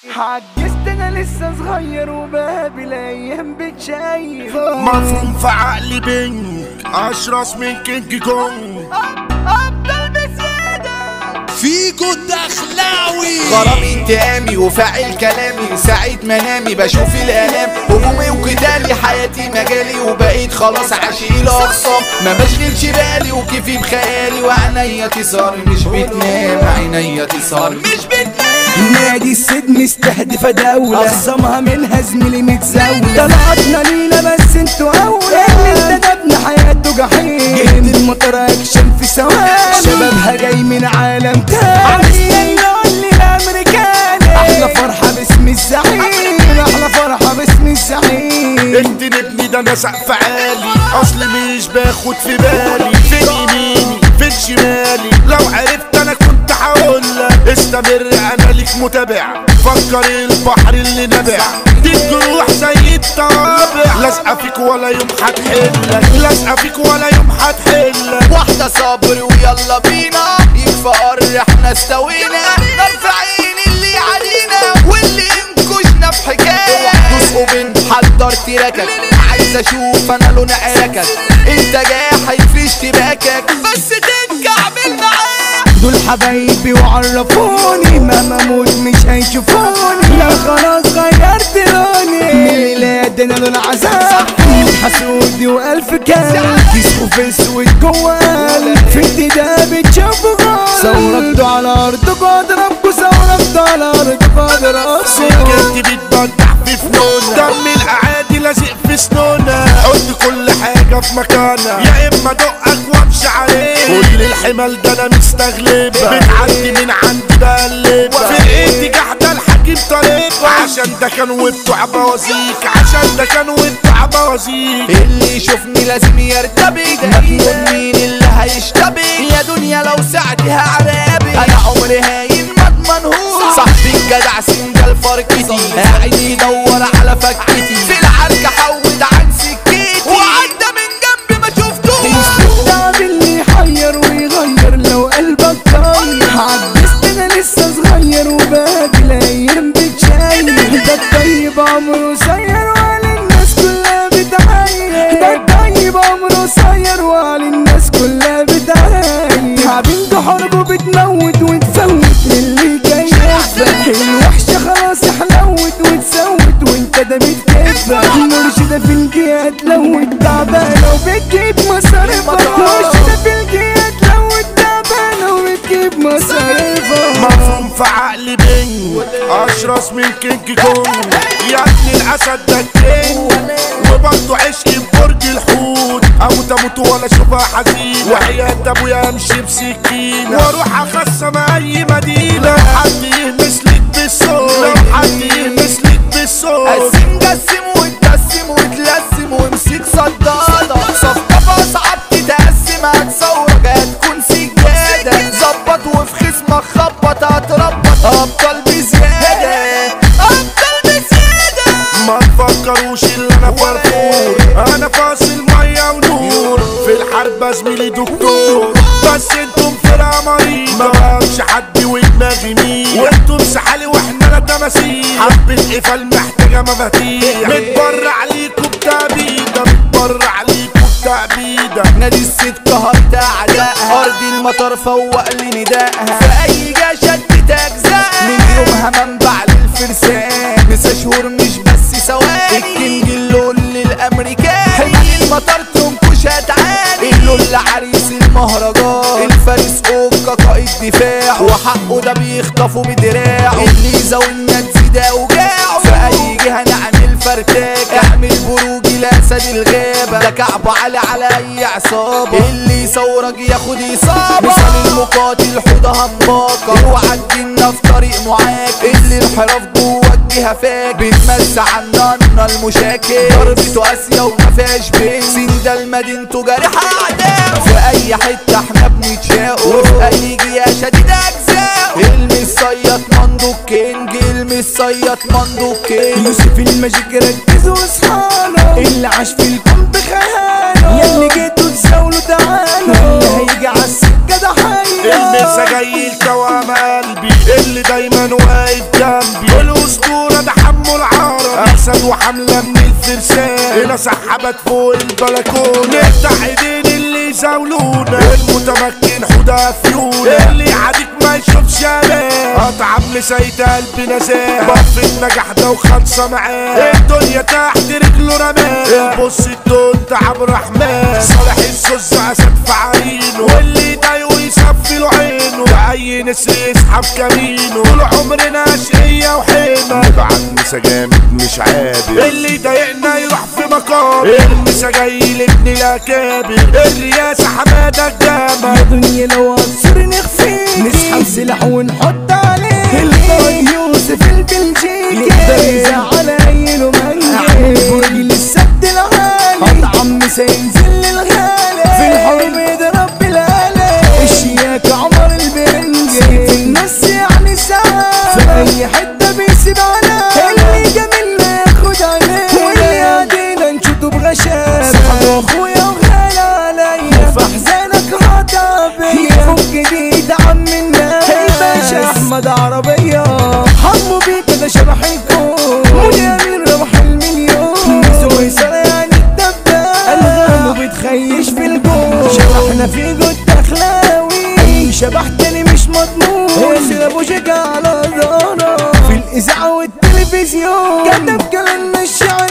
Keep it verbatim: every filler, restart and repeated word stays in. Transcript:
عجزت انا لسه صغير وبقابل ايام بتشيخ مفهوم في عقلي بينك اشرس من كينج كونج افضل بزيادة فيكو الدخلاوي غرام انتقامي وفاعل كلامي ساعة منامي بشوف الالام همومي وقتالي حياتي مجالي وبقيت خلاص عاشق الاخصام ما بشغلش بالي وكيفي بخيالي وعينيا تسهر مش بتنام عينيا تسهر مش بتنام نادي السجن استهدف دولة أخصمها منها زميلي متزاولة طلعتنا لينا بس انتوا أولى اللي انتدبنا حياته جحيم جهد المطر أكشن في ثواني شبابها جاي من عالم تاني عايزين نقول لي الأمريكاني أحلى فرحة باسم الزعيم أحلى فرحة باسم الزعيم انت نبني ده انا سقف عالي اصل مش باخد في بالي فين يميني فين شمالي لو عرفت انا كنت هقولك استمر انا ليك متابع فكر البحر اللي نبع دي الجروح زي الطوابع لازقه فيك ولا يوم هتحلك لازقه فيك ولا يوم هتحلك واحدة صبر ويلا بينا يكفى قر احنا استوينا نرفع عين اللي علينا واللي انكشنا في حكاية تسقوا بنت حضرت ركك عايز اشوف انا لون عركك انت جاحد في اشتباكك بس تتكعبل معاك دول حبايبي وعرفوني مهما اموت مش هيشوفوني لا خلاص غيرت لوني من ميلاد انا لون عذاب حسودي والف كان كيس وفي اسود جوال في انتداب بتشوفوا غال ثورتوا على ارضكوا اضربكوا ثورتوا على ارضكوا اضربكوا سكتي بتبدع في فنونة دم الاعادي لازق في سنونة حط كل حاجة في مكانها يا اما دقك وامشي عليك كل الحمل ده انا مستغلبها بتعدي من عندي بقلبها في ايدي جحدة الحكيم طريقها عشان ده كان وبتوع بوازيك عشان ده كان وبتوع بوازيك اللي يشوفني لازم يرتبك مجنون مين اللي هيشتبك يا دنيا لو ساعتها عرابي انا عمري هاين ما اضمنهوش صاحبي الجدع سنجل فركتي قاعد يدور على فكتي في العركة حود عن سكتي وعدى من جنبي ما شفتوش التعب اللي يحير ويغير لو قلبك طاير عجزت انا لسه صغير وباقي الايام بتشاير ده الطيب عمره قصير وعلى الناس كلها بتعاير ده الطيب عمره قصير وعلى الناس كلها بتعاير تعبين ده حربه بتموت وتفوت للي جاي يفرح الوحشة خلاص حلوت وتسوت وانت ده بتكفى مرشدة في الجهات لو تعبانة وبتجيب مصاريفها مرشدة في الجهات لو تعبانة وبتجيب مصاريفها مفهوم في عقلي بينك اشرس من كينج كونج يا ابن الاسد ده الكينج وبرضه عشقي في برج الحوت اموت اموت ولا اشوفها حزين وحياة ابويا امشي بسكينة واروح اخصم اي مدينة حد يهمس لك بالصوت لو حد يهمس لك بالصوت قسم قسم وتقسم وتلسم وامسك صدادة صفقة صعب تتقسم هتصورك هتكون سجادة ظبط وفي خصمك خبط هتربط ابطال بزيادة ابطال بزيادة ما تفكروش اللي انا فرفور انا فاصل ميه ونور في الحرب زميلي دكتور بس انتم فرقه مريضه ما بقاش حد ودماغي مين وانتم سحالي واحنا لا تماثيل حبه قفل محتاجه مفاتيح متبرع عليكم بتعبيده متبرع عليكم بتعبيده نادي الست قهرت اعدائها ارض المطر فوق لي ندائها في اي جا شدت اجزائها من يومها منبع للفرسان نسا شهور مش بس ثواني الكينج اللول للامريكان حمال المطر تنكش هتعاني اللول عريس المهرجان الفارس اوكا قائد دفاع وحقه ده بيخطفه بدراعه اللي يزاولنا تزيد اوجاعه في اي جهه نعمل فرتاك اعمل بروجي لاسد الغابه ده كعب علي على اي عصابه اللي يصورك ياخد اصابه مثال المقاتل حوضه هماقه اوعى تجينا في طريق معاك اللي انحراف جوه الجهه فاك بتمس عنا المشاكل ضربته قاسيه وما فيهاش بين سين ده المدينته جارحه اعداء في اي حته احنا بنتشاق وفي اي جهه شديد اجزاء المس صيط مندو كينج المس صيط مندو كينج يوسف الماجيك ركز واصحاله اللي عاش في الكون بخياله ياللي جيتوا تزاولوا تعالوا اللي هيجي عالسكه ده حي المسا جاي الكوام قلبي اللي دايما واقف جنبي فلوس وحملة من الفرسان هنا سحبت فوق البلكونة نفتح ايدين اللي يزاولونا المتمكن حدا فيونا اللي يعاديك ما يشوفش امان اطعم لسيد قلبي نزاه بف النجاح ده وخلصة معاه الدنيا تحت رجله رماه البص الدون تعب رحمن صالح الزوز اسد في عينه واللي يضايقه يصفي له عينه اي نسر يسحب كمينه طول عمرنا اشقية وحيمة نبعت مسا جامد مش عابر اللي يضايقنا يروح في مقام المسا جاي لابن الاكابر الرياسة حمادة الجامع يا دنيا لو عصر نخفيك نسحب سلاح ونحط عليه الطاي يوسف البلجيكي يقدر يزعل عينه منجي برجل السد العالي اطعم مسا ينزل للغالي في الحرب يضرب بالآلة الشياكة عمر البرنجي في النص يعني ساعة في اي حتة بيسيب على اللي جميلنا ياخد عليه واللي عادينا نشوته بغشامة صاحب اخويا وغالي عليا في احزانك هتعبي يفك جديد عم الناس الباشا احمد عربية حمو بيك ده شبح الكون مودي امين ربح المليون نسوي سنة يعني الدبدة الغام بتخيش في الجون شبحنا في جود اخلاوي اي شبح تاني مش مضمون ياسر ابو شجاع على دارة في الاذاعة والتلفزيون كتب كلام الشعر